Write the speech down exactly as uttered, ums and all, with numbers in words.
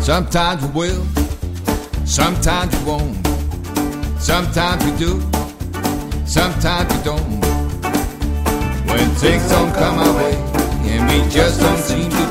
Sometimes we will, sometimes we won't. Sometimes we do, sometimes we don't. When things don't come our way, and we just don't seem to